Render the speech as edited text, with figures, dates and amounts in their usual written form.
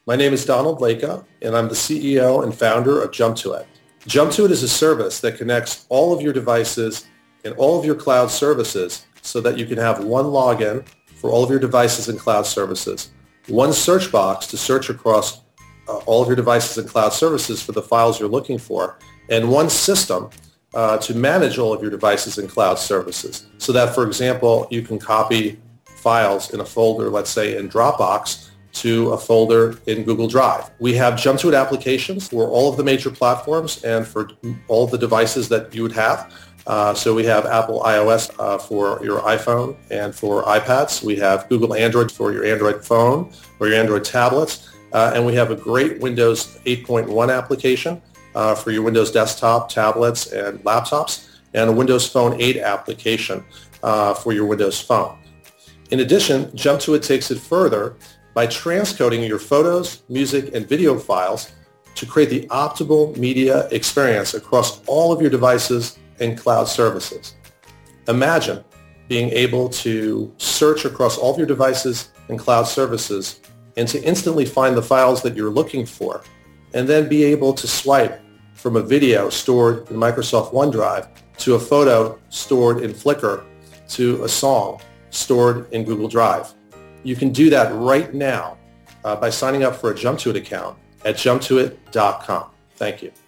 My name is Donald Laka, and I'm the CEO and founder of Jump2It. Jump2It is a service that connects all of your devices and all of your cloud services so that you can have one login for all of your devices and cloud services, one search box to search across all of your devices and cloud services for the files you're looking for, and one system to manage all of your devices and cloud services so that, for example, you can copy files in a folder, let's say in Dropbox, to a folder in Google Drive. We have Jump2It applications for all of the major platforms and for all of the devices that you would have. So we have Apple iOS for your iPhone and for iPads. We have Google Android for your Android phone or your Android tablets. And we have a great Windows 8.1 application for your Windows desktop, tablets, and laptops, and a Windows Phone 8 application for your Windows Phone. In addition, Jump2It takes it further by transcoding your photos, music, and video files to create the optimal media experience across all of your devices and cloud services. Imagine being able to search across all of your devices and cloud services and to instantly find the files that you're looking for, and then be able to swipe from a video stored in Microsoft OneDrive to a photo stored in Flickr to a song stored in Google Drive. You can do that right now by signing up for a Jump2It account at jump2it.com. Thank you.